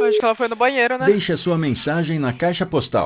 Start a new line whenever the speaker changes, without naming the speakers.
Acho que ela foi no banheiro, né?
Deixe a sua mensagem na caixa postal